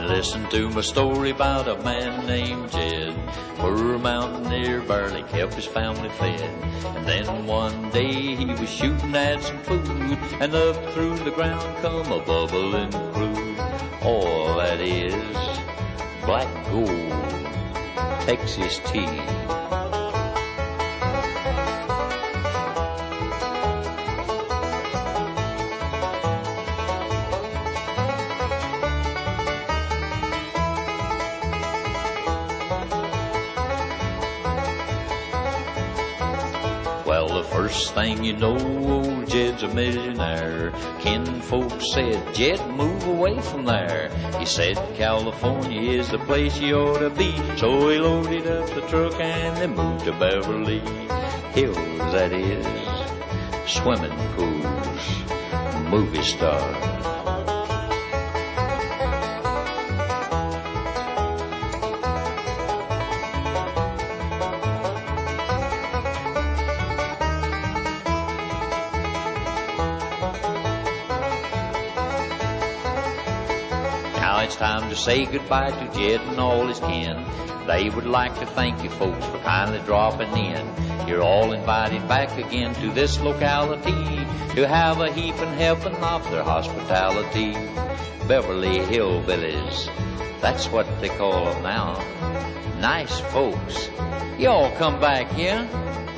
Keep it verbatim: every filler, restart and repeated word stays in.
Listen to my story about a man named Jed. Poor mountaineer barely kept his family fed. And then one day he was shooting at some food, and up through the ground come a bubbling crude. All that is black gold, Texas tea. Well, the first thing you know, old Jed's a millionaire. Kin folks said, Jed, move away from there. He said, California is the place you ought to be. So he loaded up the truck and they moved to Beverly Hills, that is, swimming pools, movie stars. Now it's time to say goodbye to Jed and all his kin. They would like to thank you folks for kindly dropping in. You're all invited back again to this locality to have a heaping helping of their hospitality. Beverly Hillbillies, that's what they call them now. Nice folks. You all come back here.